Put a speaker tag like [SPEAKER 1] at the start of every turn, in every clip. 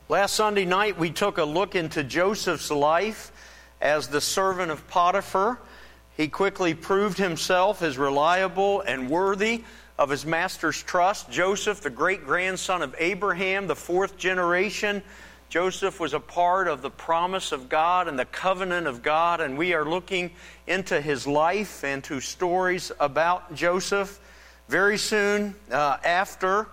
[SPEAKER 1] Last Sunday night we took a look into Joseph's life as the servant of Potiphar. He quickly proved himself as reliable and worthy of his master's trust. Joseph, the great-grandson of Abraham, the fourth generation. Joseph was a part of the promise of God and the covenant of God, and we are looking into his life and to stories about Joseph. Very soon after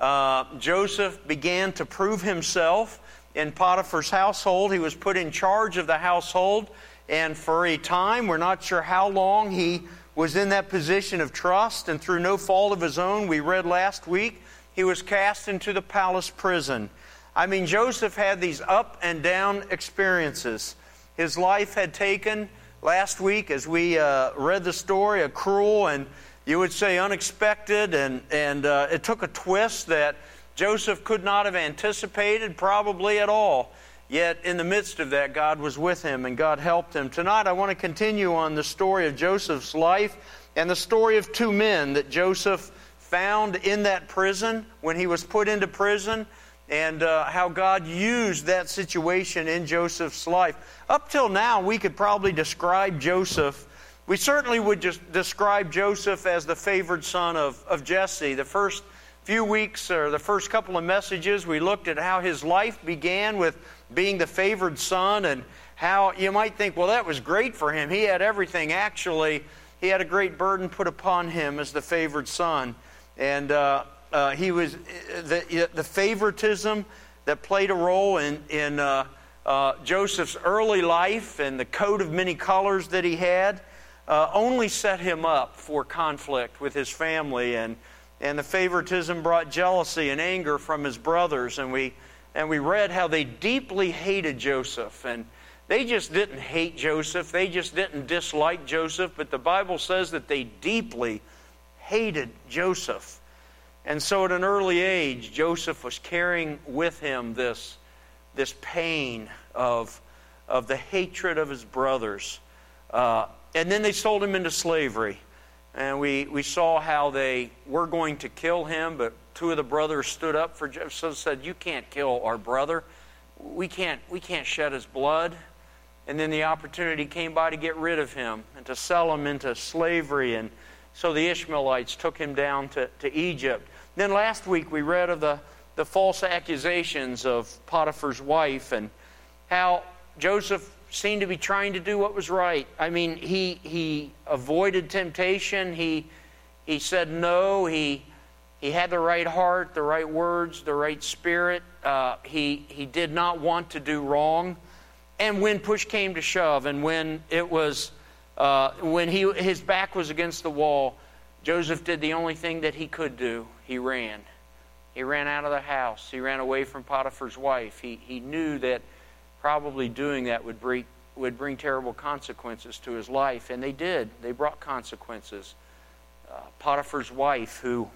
[SPEAKER 1] Joseph began to prove himself in Potiphar's household, he was put in charge of the household, and for a time, we're not sure how long, he was in that position of trust, and through no fault of his own, we read last week, he was cast into the palace prison. I mean, Joseph had these up and down experiences. His life had taken, last week as we read the story, a cruel and you would say unexpected, and it took a twist that Joseph could not have anticipated probably at all. Yet in the midst of that, God was with him and God helped him. Tonight I want to continue on the story of Joseph's life and the story of two men that Joseph found in that prison when he was put into prison, and how God used that situation in Joseph's life. Up till now, we could probably describe Joseph. We certainly would just describe Joseph as the favored son of Jesse. The first few weeks, or the first couple of messages, we looked at how his life began with being the favored son, and how you might think, well, that was great for him. He had everything. Actually, he had a great burden put upon him as the favored son. And he was the favoritism that played a role in Joseph's early life and the coat of many colors that he had only set him up for conflict with his family, and the favoritism brought jealousy and anger from his brothers, and we read how they deeply hated Joseph, and they just didn't hate Joseph, they just didn't dislike Joseph, but the Bible says that they deeply hated Joseph. And so at an early age, Joseph was carrying with him this pain of the hatred of his brothers. And then they sold him into slavery. And we saw how they were going to kill him, but two of the brothers stood up for Joseph and said, "You can't kill our brother. We can't shed his blood." And then the opportunity came by to get rid of him and to sell him into slavery. And so the Ishmaelites took him down to Egypt. Then last week we read of the false accusations of Potiphar's wife and how Joseph seemed to be trying to do what was right. I mean, he avoided temptation. He said no. He had the right heart, the right words, the right spirit. He did not want to do wrong. And when push came to shove, and when it was when his back was against the wall, Joseph did the only thing that he could do. He ran. He ran out of the house. He ran away from Potiphar's wife. He knew that probably doing that would bring terrible consequences to his life. And they did. They brought consequences. Potiphar's wife, who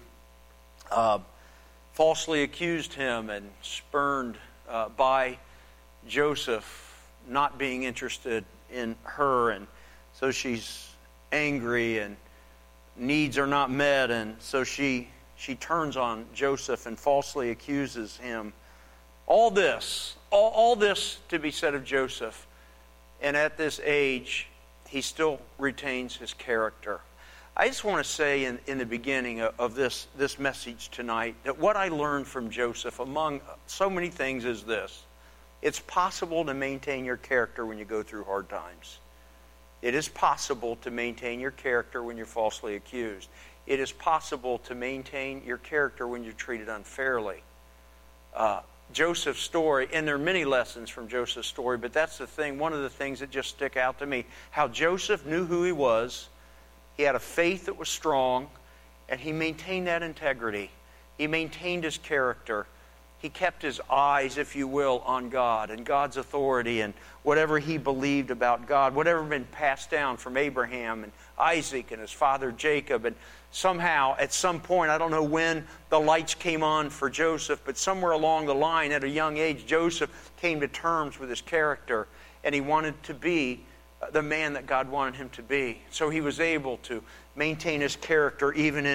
[SPEAKER 1] falsely accused him and spurned by Joseph, not being interested in her. And so she's angry and needs are not met. And so she turns on Joseph and falsely accuses him. All this to be said of Joseph. And at this age, he still retains his character. I just want to say in the beginning of this message tonight that what I learned from Joseph, among so many things, is this. It's possible to maintain your character when you go through hard times. It is possible to maintain your character when you're falsely accused. It is possible to maintain your character when you're treated unfairly. Joseph's story, and there are many lessons from Joseph's story, but that's the thing, one of the things that just stick out to me. How Joseph knew who he was, he had a faith that was strong, and he maintained that integrity. He maintained his character. He kept his eyes, if you will, on God and God's authority and whatever he believed about God, whatever had been passed down from Abraham and Isaac and his father Jacob. And somehow, at some point, I don't know when the lights came on for Joseph, but somewhere along the line, at a young age, Joseph came to terms with his character, and he wanted to be the man that God wanted him to be. So he was able to maintain his character even in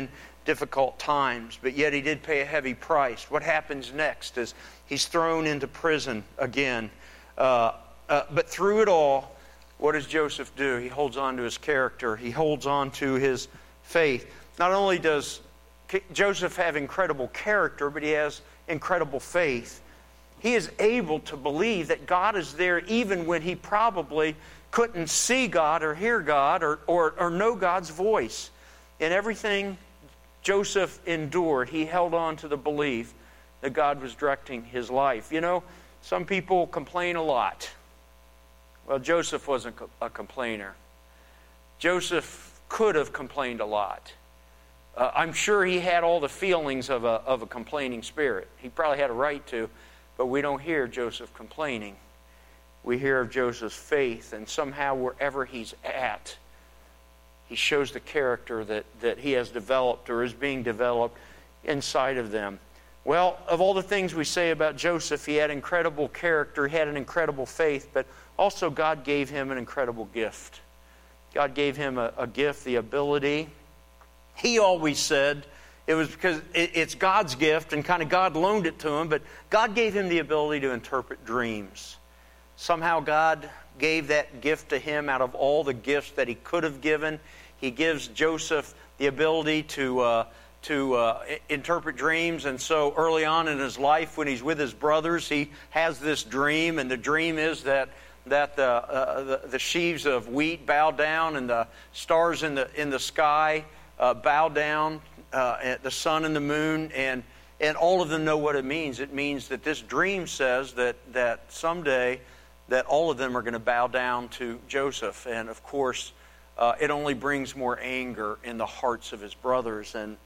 [SPEAKER 1] difficult times, but yet he did pay a heavy price. What happens next is he's thrown into prison again. But through it all, what does Joseph do? He holds on to his character. He holds on to his faith. Not only does Joseph have incredible character, but he has incredible faith. He is able to believe that God is there even when he probably couldn't see God or hear God or know God's voice. In everything Joseph endured, he held on to the belief that God was directing his life. You know, some people complain a lot. Well, Joseph wasn't a complainer. Joseph could have complained a lot. I'm sure he had all the feelings of a complaining spirit. He probably had a right to, but we don't hear Joseph complaining. We hear of Joseph's faith, and somehow wherever he's at, he shows the character that he has developed or is being developed inside of them. Well, of all the things we say about Joseph, he had incredible character, he had an incredible faith, but also God gave him an incredible gift. God gave him a gift, the ability. He always said it was because it's God's gift and kind of God loaned it to him, but God gave him the ability to interpret dreams. Somehow God gave that gift to him out of all the gifts that he could have given. He gives Joseph the ability to interpret dreams, and so early on in his life when he's with his brothers, he has this dream, and the dream is that the sheaves of wheat bow down and the stars in the sky bow down, the sun and the moon, and all of them know what it means. It means that this dream says that someday that all of them are going to bow down to Joseph, and of course it only brings more anger in the hearts of his brothers, and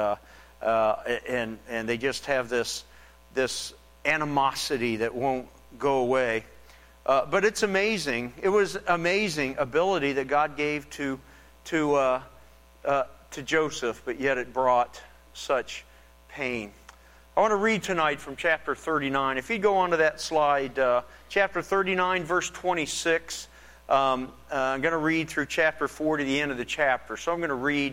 [SPEAKER 1] they just have this animosity that won't go away. But it's amazing. It was amazing ability that God gave to Joseph, but yet it brought such pain. I want to read tonight from chapter 39. If you go on to that slide, chapter 39, verse 26. I'm going to read through chapter 4 to the end of the chapter. So I'm going to read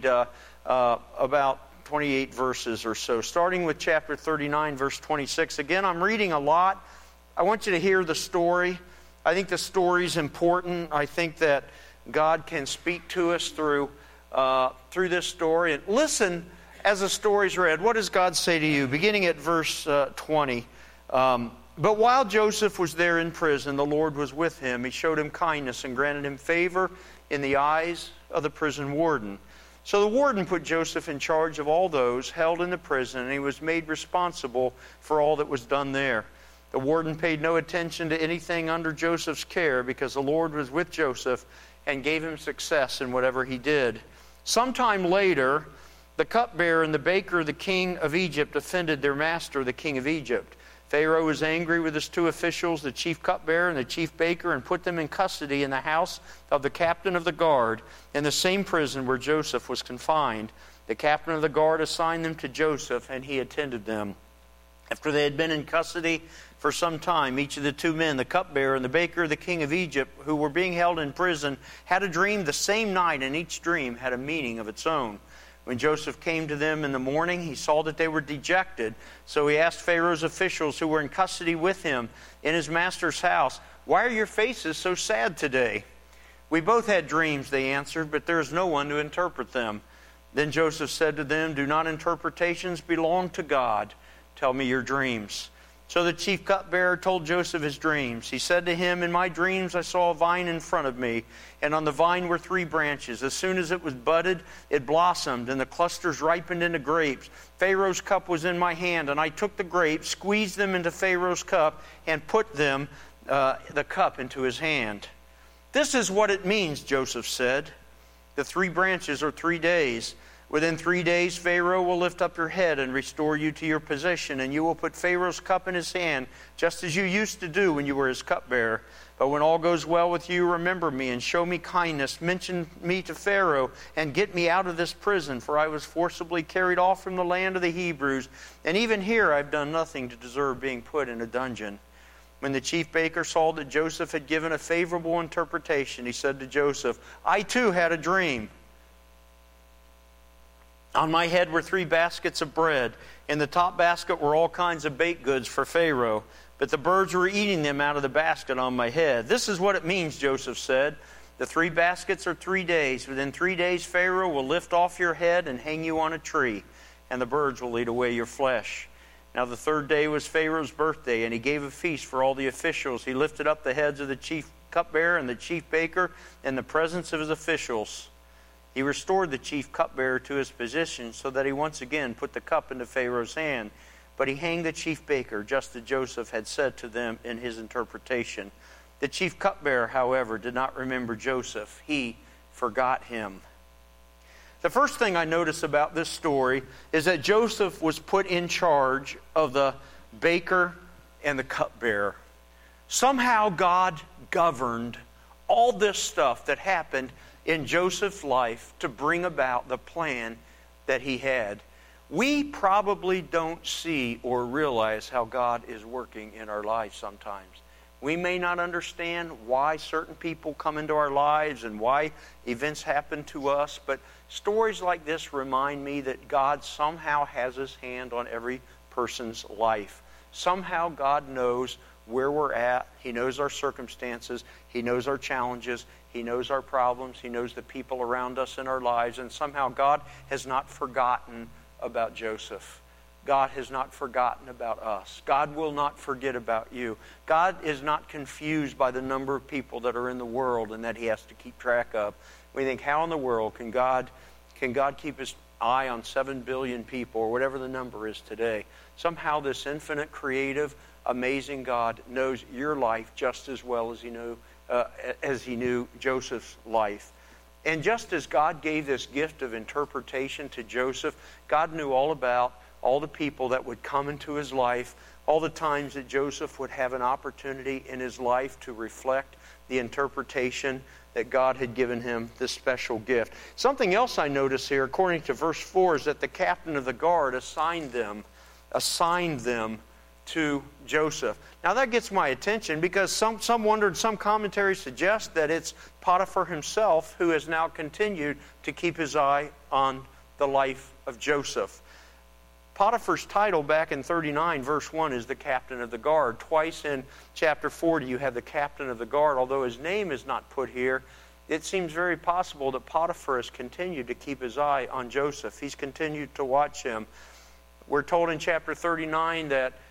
[SPEAKER 1] about 28 verses or so, starting with chapter 39, verse 26. Again, I'm reading a lot. I want you to hear the story. I think the story is important. I think that God can speak to us through this story. And listen as the story's read. What does God say to you? Beginning at verse 20. But while Joseph was there in prison, the Lord was with him. He showed him kindness and granted him favor in the eyes of the prison warden. So the warden put Joseph in charge of all those held in the prison, and he was made responsible for all that was done there. The warden paid no attention to anything under Joseph's care because the Lord was with Joseph and gave him success in whatever he did. Sometime later, the cupbearer and the baker of the king of Egypt offended their master, the king of Egypt. Pharaoh was angry with his two officials, the chief cupbearer and the chief baker, and put them in custody in the house of the captain of the guard in the same prison where Joseph was confined. The captain of the guard assigned them to Joseph, and he attended them. After they had been in custody for some time, each of the two men, the cupbearer and the baker of the king of Egypt, who were being held in prison, had a dream the same night, and each dream had a meaning of its own. When Joseph came to them in the morning, he saw that they were dejected. So he asked Pharaoh's officials who were in custody with him in his master's house, "Why are your faces so sad today?" "We both had dreams," they answered, "but there is no one to interpret them." Then Joseph said to them, "Do not interpretations belong to God? Tell me your dreams." So the chief cupbearer told Joseph his dreams. He said to him, "In my dreams I saw a vine in front of me, and on the vine were 3 branches. As soon as it was budded, it blossomed, and the clusters ripened into grapes. Pharaoh's cup was in my hand, and I took the grapes, squeezed them into Pharaoh's cup, and put the cup into his hand." "This is what it means," Joseph said. "The 3 branches are 3 days. Within 3 days, Pharaoh will lift up your head and restore you to your position, and you will put Pharaoh's cup in his hand, just as you used to do when you were his cupbearer. But when all goes well with you, remember me and show me kindness. Mention me to Pharaoh and get me out of this prison, for I was forcibly carried off from the land of the Hebrews, and even here I've done nothing to deserve being put in a dungeon." When the chief baker saw that Joseph had given a favorable interpretation, he said to Joseph, "I too had a dream. On my head were 3 baskets of bread. In the top basket were all kinds of baked goods for Pharaoh, but the birds were eating them out of the basket on my head. This is what it means, Joseph said. The 3 baskets are 3 days. Within 3 days Pharaoh will lift off your head and hang you on a tree, and the birds will eat away your flesh. Now the 3rd day was Pharaoh's birthday, and he gave a feast for all the officials. He lifted up the heads of the chief cupbearer and the chief baker in the presence of his officials. He restored the chief cupbearer to his position so that he once again put the cup into Pharaoh's hand. But he hanged the chief baker, just as Joseph had said to them in his interpretation. The chief cupbearer, however, did not remember Joseph. He forgot him. The first thing I notice about this story is that Joseph was put in charge of the baker and the cupbearer. Somehow God governed all this stuff that happened in Joseph's life to bring about the plan that he had. We probably don't see or realize how God is working in our lives sometimes. We may not understand why certain people come into our lives and why events happen to us, but stories like this remind me that God somehow has His hand on every person's life. Somehow God knows where we're at. He knows our circumstances. He knows our challenges. He knows our problems. He knows the people around us in our lives. And somehow God has not forgotten about Joseph. God has not forgotten about us. God will not forget about you. God is not confused by the number of people that are in the world and that He has to keep track of. We think, how in the world can God keep His eye on 7 billion people, or whatever the number is today? Somehow this infinite, creative, amazing God knows your life just as well as He knew Joseph's life. And just as God gave this gift of interpretation to Joseph, God knew all about all the people that would come into his life, all the times that Joseph would have an opportunity in his life to reflect the interpretation that God had given him, this special gift. Something else I notice here, according to verse 4, is that the captain of the guard assigned them to Joseph. Now that gets my attention because some wondered, some commentaries suggest that it's Potiphar himself who has now continued to keep his eye on the life of Joseph. Potiphar's title back in 39 verse 1 is the captain of the guard. Twice in chapter 40 you have the captain of the guard. Although his name is not put here, it seems very possible that Potiphar has continued to keep his eye on Joseph. He's continued to watch him. We're told in chapter 39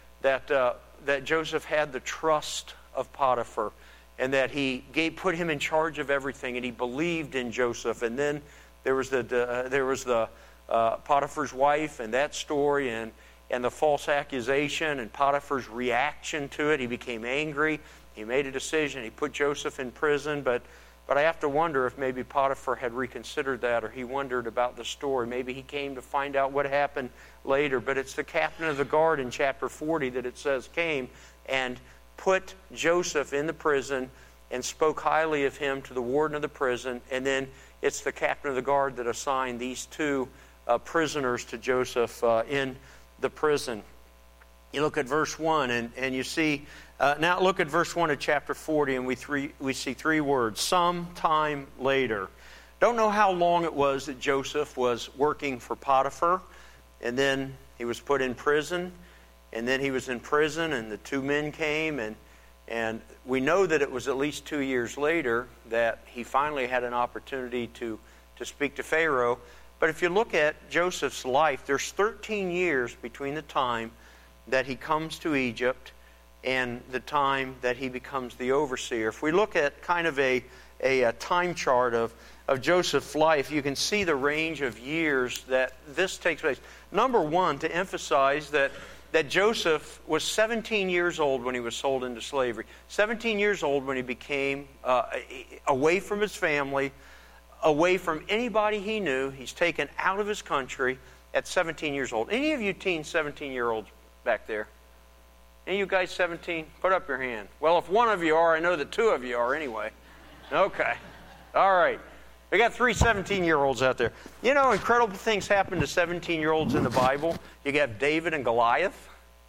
[SPEAKER 1] that Joseph had the trust of Potiphar, and that he put him in charge of everything, and he believed in Joseph. And then there was the Potiphar's wife and that story, and the false accusation and Potiphar's reaction to it. He became angry. He made a decision. He put Joseph in prison, but I have to wonder if maybe Potiphar had reconsidered that, or he wondered about the story. Maybe he came to find out what happened later. But it's the captain of the guard in chapter 40 that it says came and put Joseph in the prison and spoke highly of him to the warden of the prison. And then it's the captain of the guard that assigned these 2 prisoners to Joseph in the prison. You look at verse 1 and you see, now look at verse 1 of chapter 40 and we see 3 words, sometime later. Don't know how long it was that Joseph was working for Potiphar, and then he was put in prison, and then he was in prison and the 2 men came, and we know that it was at least 2 years later that he finally had an opportunity to speak to Pharaoh. But if you look at Joseph's life, there's 13 years between the time that he comes to Egypt and the time that he becomes the overseer. If we look at kind of a time chart of Joseph's life, you can see the range of years that this takes place. Number 1, to emphasize that Joseph was 17 years old when he was sold into slavery. 17 years old when he became away from his family, away from anybody he knew. He's taken out of his country at 17 years old. Any of you teen 17-year-olds back there? Any of you guys 17? Put up your hand. Well, if one of you are, I know that 2 of you are anyway. Okay. All right. We got 3 17-year-olds out there. You know, incredible things happen to 17-year-olds in the Bible. You have David and Goliath.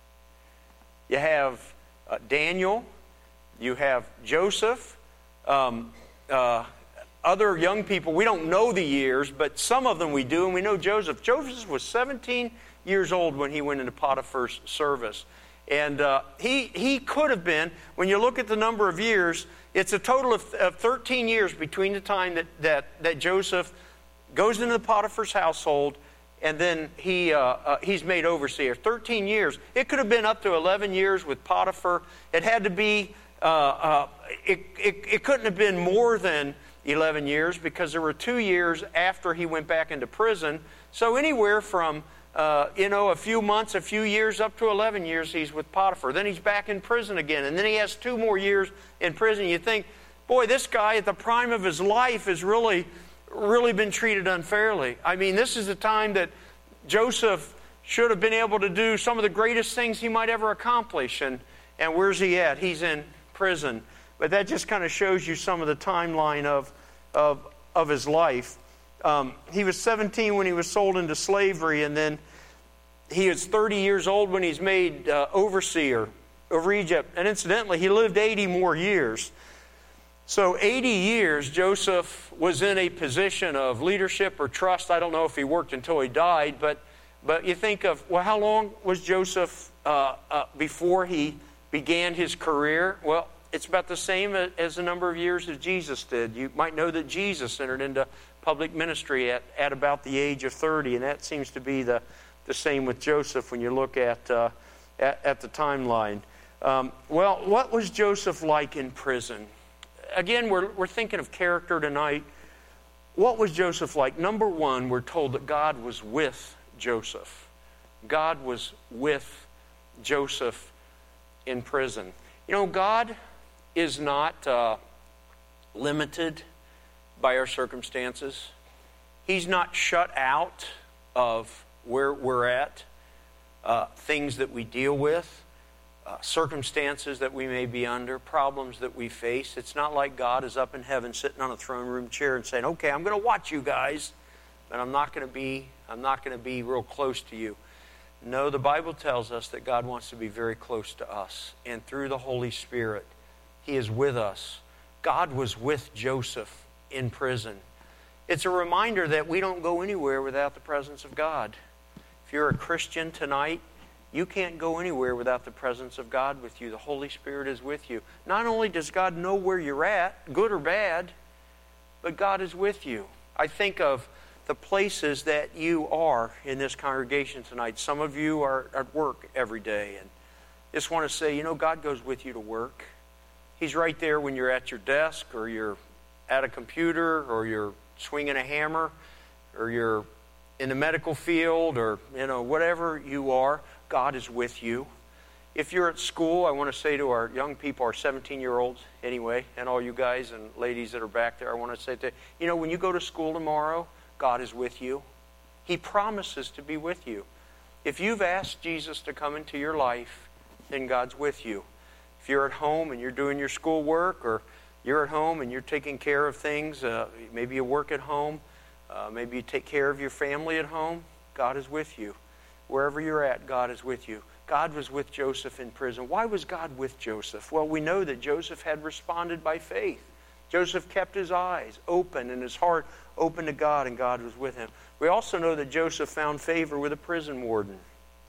[SPEAKER 1] You have Daniel. You have Joseph. other young people, we don't know the years, but some of them we do, and we know Joseph. Joseph was 17 years old when he went into Potiphar's service. And he could have been, when you look at the number of years, it's a total of 13 years between the time that Joseph goes into the Potiphar's household and then he's made overseer. 13 years. It could have been up to 11 years with Potiphar. It had to be, it couldn't have been more than 11 years because there were 2 years after he went back into prison. So anywhere from, a few months, a few years, up to 11 years he's with Potiphar. Then he's back in prison again. And then he has 2 more years in prison. You think, boy, this guy at the prime of his life has really been treated unfairly. I mean, this is the time that Joseph should have been able to do some of the greatest things he might ever accomplish. And where's he at? He's in prison. But that just kind of shows you some of the timeline of his life. He was 17 when he was sold into slavery, and then he was 30 years old when he's made overseer over Egypt. And incidentally, he lived 80 more years. So 80 years, Joseph was in a position of leadership or trust. I don't know if he worked until he died, but you think of, well, how long was Joseph before he began his career? Well, it's about the same as the number of years that Jesus did. You might know that Jesus entered into public ministry at about the age of 30, and that seems to be the same with Joseph when you look at the timeline. Well, what was Joseph like in prison? Again, we're thinking of character tonight. What was Joseph like? Number one, we're told that God was with Joseph. God was with Joseph in prison. You know, God is not limited by our circumstances. He's not shut out of where we're at, things that we deal with, circumstances that we may be under, problems that we face. It's not like God is up in heaven sitting on a throne room chair and saying, okay, I'm going to watch you guys, but I'm not going to be real close to you. No, the Bible tells us that God wants to be very close to us. And through the Holy Spirit, He is with us. God was with Joseph in prison. It's a reminder that we don't go anywhere without the presence of God. If you're a Christian tonight, you can't go anywhere without the presence of God with you. The Holy Spirit is with you. Not only does God know where you're at, good or bad, but God is with you. I think of the places that you are in this congregation tonight. Some of you are at work every day, and just want to say, God goes with you to work. He's right there when you're at your desk, or you're at a computer, or you're swinging a hammer, or you're in the medical field, or whatever you are. God is with you. If you're at school, I want to say to our young people, our 17-year-olds anyway, and all you guys and ladies that are back there, I want to say to you, when you go to school tomorrow, God is with you. He promises to be with you. If you've asked Jesus to come into your life, then God's with you. If you're at home and you're doing your schoolwork, or you're at home and you're taking care of things, maybe you work at home, maybe you take care of your family at home, God is with you. Wherever you're at, God is with you. God was with Joseph in prison. Why was God with Joseph? Well, we know that Joseph had responded by faith. Joseph kept his eyes open and his heart open to God, and God was with him. We also know that Joseph found favor with a prison warden.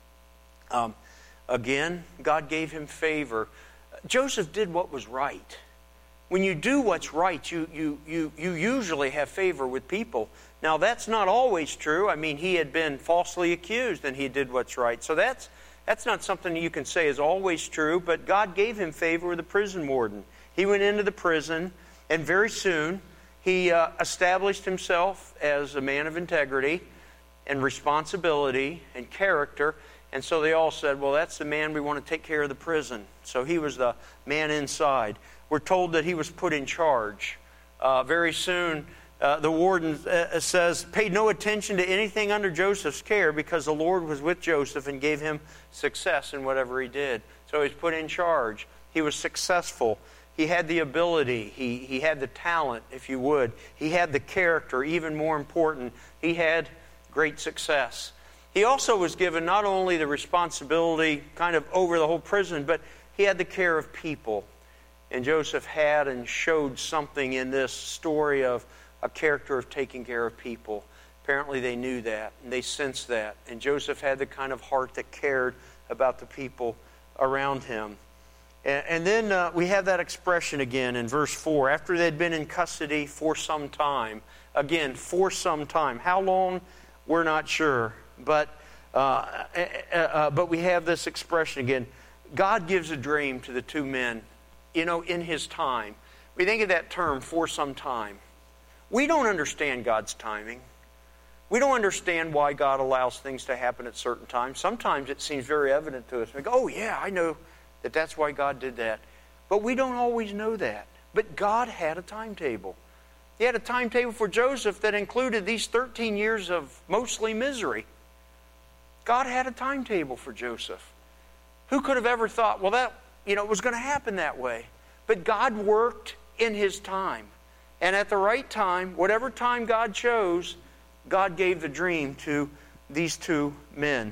[SPEAKER 1] Again, God gave him favor. Joseph did what was right. When you do what's right, you usually have favor with people. Now, that's not always true. I mean, he had been falsely accused, and he did what's right. So that's not something you can say is always true, but God gave him favor with the prison warden. He went into the prison, and very soon he established himself as a man of integrity and responsibility and character. And so they all said, well, that's the man we want to take care of the prison. So he was the man inside. We're told that he was put in charge. Very soon, the warden says, paid no attention to anything under Joseph's care because the Lord was with Joseph and gave him success in whatever he did. So he was put in charge. He was successful. He had the ability. He had the talent, if you would. He had the character. Even more important, he had great success. He also was given not only the responsibility kind of over the whole prison, but he had the care of people. And Joseph had and showed something in this story of a character of taking care of people. Apparently they knew that, and they sensed that. And Joseph had the kind of heart that cared about the people around him. And then we have that expression again in verse 4. After they'd been in custody for some time. Again, for some time. How long? We're not sure. But we have this expression again. God gives a dream to the two men, in His time. We think of that term, for some time. We don't understand God's timing. We don't understand why God allows things to happen at certain times. Sometimes it seems very evident to us. We go, oh yeah, I know that's why God did that. But we don't always know that. But God had a timetable. He had a timetable for Joseph that included these 13 years of mostly misery. God had a timetable for Joseph. Who could have ever thought, well, that, it was going to happen that way. But God worked in His time. And at the right time, whatever time God chose, God gave the dream to these two men.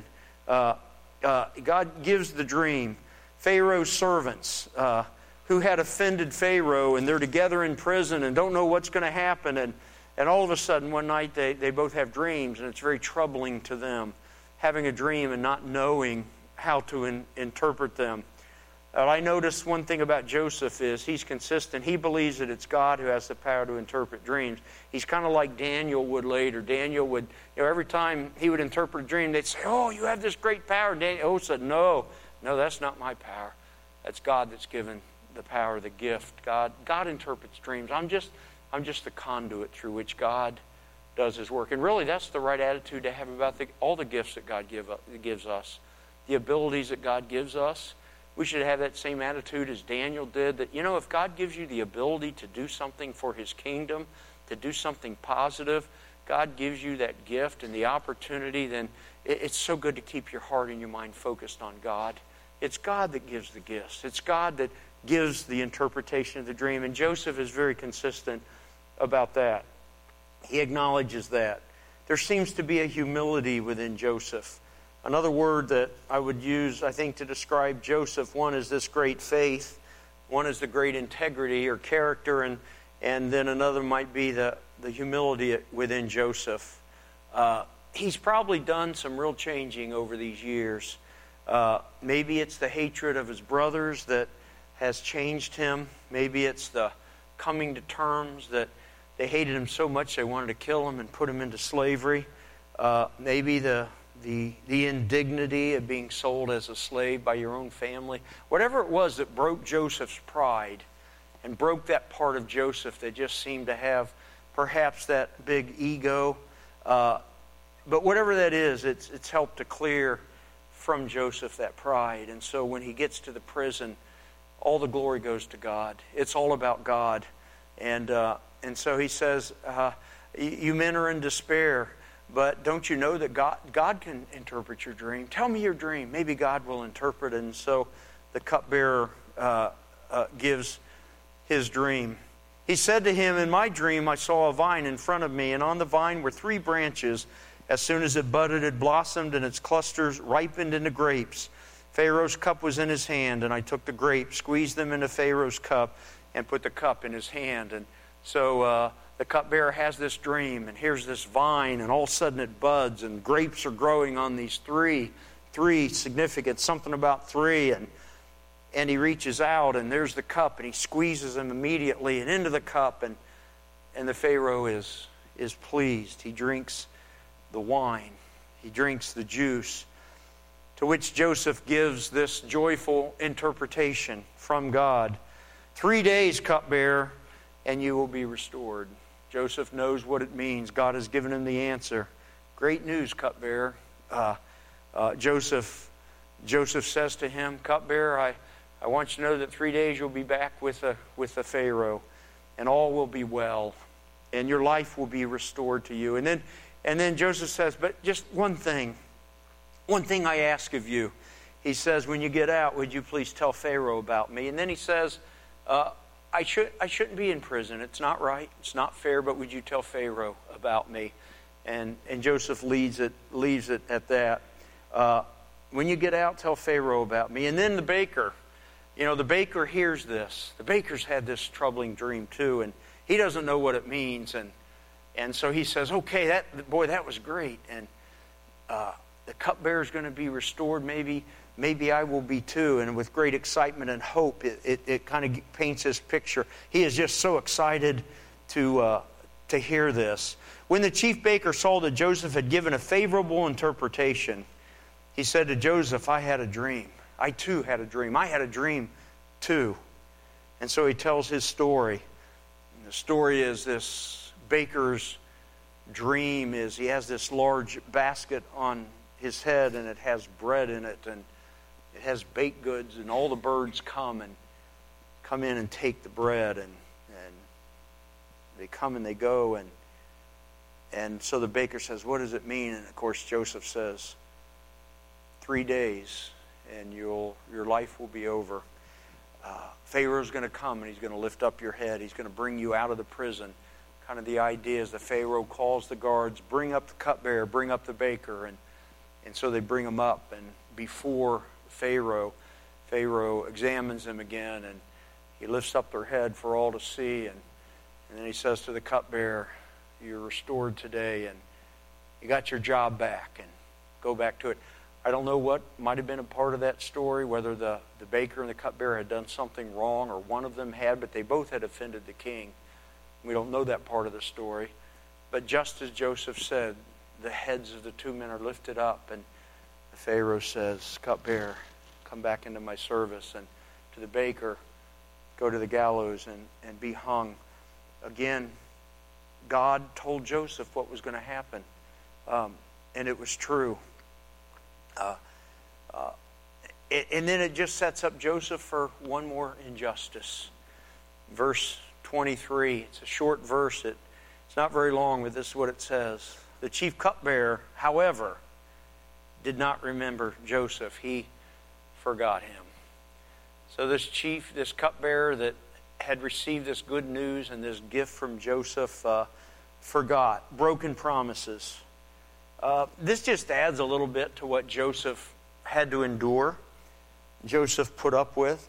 [SPEAKER 1] God gives the dream. Pharaoh's servants who had offended Pharaoh, and they're together in prison and don't know what's going to happen. And all of a sudden, one night, they both have dreams, and it's very troubling to them, having a dream and not knowing how to interpret them. I noticed one thing about Joseph is he's consistent. He believes that it's God who has the power to interpret dreams. He's kind of like Daniel would later. Daniel would, every time he would interpret a dream, they'd say, oh, you have this great power. Daniel said, no, that's not my power. That's God that's given the power, the gift. God interprets dreams. I'm just the conduit through which God does His work. And really, that's the right attitude to have about all the gifts that God gives us. The abilities that God gives us. We should have that same attitude as Daniel did, that, if God gives you the ability to do something for His kingdom, to do something positive, God gives you that gift and the opportunity, then it's so good to keep your heart and your mind focused on God. It's God that gives the gifts. It's God that gives the interpretation of the dream. And Joseph is very consistent about that. He acknowledges that. There seems to be a humility within Joseph. Another word that I would use, I think, to describe Joseph, one is this great faith, one is the great integrity or character, and then another might be the humility within Joseph. He's probably done some real changing over these years. Maybe it's the hatred of his brothers that has changed him. Maybe it's the coming to terms that they hated him so much they wanted to kill him and put him into slavery. Maybe the indignity of being sold as a slave by your own family. Whatever it was that broke Joseph's pride and broke that part of Joseph that just seemed to have perhaps that big ego. But whatever that is, it's helped to clear from Joseph that pride. And so when he gets to the prison, all the glory goes to God. It's all about God. And so he says, you men are in despair. But don't you know that God can interpret your dream? Tell me your dream. Maybe God will interpret it. And so the cupbearer gives his dream. He said to him, in my dream I saw a vine in front of me, and on the vine were 3 branches. As soon as it budded, it blossomed, and its clusters ripened into grapes. Pharaoh's cup was in his hand, and I took the grapes, squeezed them into Pharaoh's cup, and put the cup in his hand. And so the cupbearer has this dream, and here's this vine, and all of a sudden it buds, and grapes are growing on these three significant, something about 3, and he reaches out, and there's the cup, and he squeezes them immediately, and into the cup, and the Pharaoh is pleased. He drinks the wine. He drinks the juice, to which Joseph gives this joyful interpretation from God. 3 days, cupbearer, and you will be restored. Joseph knows what it means. God has given him the answer. Great news, cupbearer. Joseph says to him, cupbearer, I want you to know that 3 days you'll be back with the Pharaoh, and all will be well, and your life will be restored to you. And then Joseph says, but just one thing I ask of you. He says, when you get out, would you please tell Pharaoh about me? And then he says, I shouldn't be in prison. It's not right. It's not fair, but would you tell Pharaoh about me? And Joseph leaves it at that. When you get out, tell Pharaoh about me. And then the baker, the baker hears this. The baker's had this troubling dream too, and he doesn't know what it means. And so he says, okay, that was great. And the cupbearer is going to be restored. Maybe I will be too. And with great excitement and hope, it kind of paints this picture. He is just so excited to hear this. When the chief baker saw that Joseph had given a favorable interpretation, he said to Joseph, I had a dream. I too had a dream. I had a dream too. And so he tells his story. And the story is this baker's dream is he has this large basket on his head, and it has bread in it, and it has baked goods, and all the birds come in and take the bread, and they come and they go, and so the baker says, what does it mean? And of course Joseph says, 3 days and your life will be over. Pharaoh's going to come and he's going to lift up your head. He's going to bring you out of the prison. Kind of the idea is the Pharaoh calls the guards, bring up the cupbearer, bring up the baker, and so they bring him up, and before Pharaoh examines him again, and he lifts up their head for all to see, and then he says to the cupbearer, you're restored today, and you got your job back, and go back to it. I don't know what might have been a part of that story, whether the baker and the cupbearer had done something wrong, or one of them had, but they both had offended the king. We don't know that part of the story. But just as Joseph said, the heads of the two men are lifted up, and the Pharaoh says, cupbearer, come back into my service, and to the baker, go to the gallows and be hung. Again, God told Joseph what was going to happen, and it was true. And then it just sets up Joseph for one more injustice. Verse 23, it's a short verse. It's not very long, but this is what it says. The chief cupbearer, however, did not remember Joseph. He forgot him. So this cupbearer that had received this good news and this gift from Joseph forgot, broken promises. This just adds a little bit to what Joseph had to endure, Joseph put up with.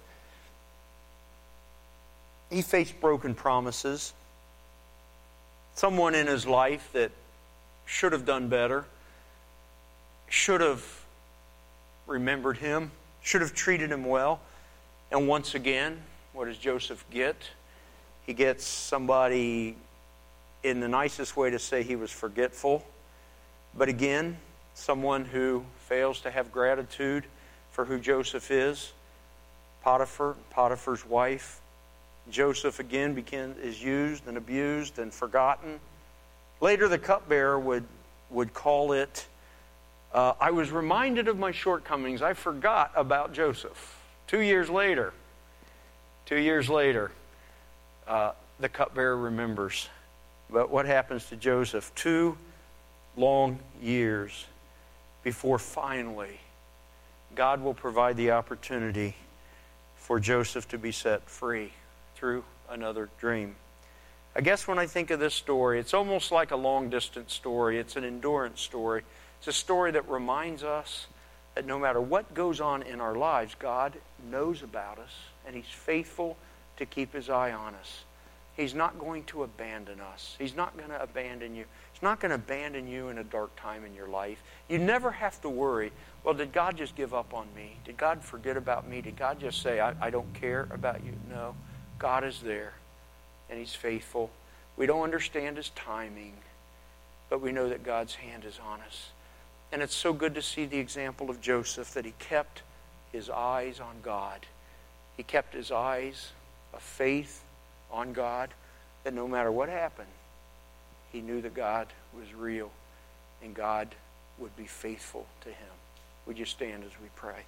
[SPEAKER 1] He faced broken promises. Someone in his life that should have done better, should have remembered him, should have treated him well. And once again, what does Joseph get? He gets somebody, in the nicest way to say, he was forgetful. But again, someone who fails to have gratitude for who Joseph is. Potiphar's wife. Joseph again is used and abused and forgotten. Later the cupbearer would call it, I was reminded of my shortcomings. I forgot about Joseph. 2 years later, the cupbearer remembers. But what happens to Joseph? 2 long years before finally God will provide the opportunity for Joseph to be set free through another dream. I guess when I think of this story, it's almost like a long-distance story. It's an endurance story. It's a story that reminds us that no matter what goes on in our lives, God knows about us, and He's faithful to keep His eye on us. He's not going to abandon us. He's not going to abandon you. He's not going to abandon you in a dark time in your life. You never have to worry, well, did God just give up on me? Did God forget about me? Did God just say, I don't care about you? No. God is there, and He's faithful. We don't understand His timing, but we know that God's hand is on us. And it's so good to see the example of Joseph, that he kept his eyes on God. He kept his eyes of faith on God, that no matter what happened, he knew that God was real and God would be faithful to him. Would you stand as we pray?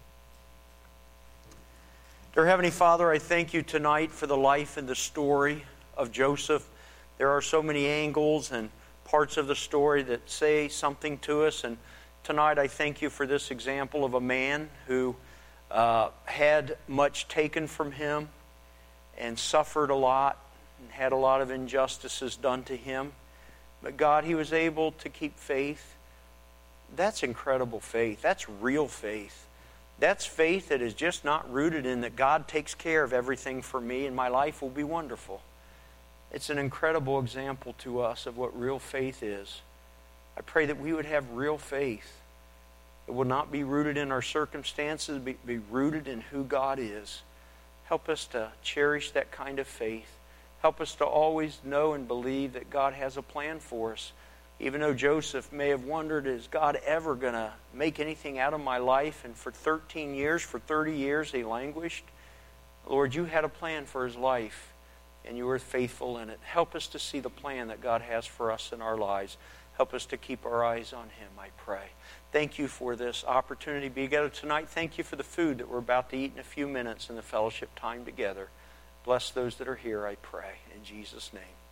[SPEAKER 1] Dear Heavenly Father, I thank you tonight for the life and the story of Joseph. There are so many angles and parts of the story that say something to us, and tonight I thank you for this example of a man who had much taken from him and suffered a lot and had a lot of injustices done to him. But God, he was able to keep faith. That's incredible faith. That's real faith. That's faith that is just not rooted in that God takes care of everything for me and my life will be wonderful. It's an incredible example to us of what real faith is. I pray that we would have real faith. It will not be rooted in our circumstances, but be rooted in who God is. Help us to cherish that kind of faith. Help us to always know and believe that God has a plan for us. Even though Joseph may have wondered, is God ever going to make anything out of my life? And for 13 years, for 30 years, he languished. Lord, you had a plan for his life, and you were faithful in it. Help us to see the plan that God has for us in our lives. Help us to keep our eyes on him, I pray. Thank you for this opportunity to be together tonight. Thank you for the food that we're about to eat in a few minutes in the fellowship time together. Bless those that are here, I pray. In Jesus' name.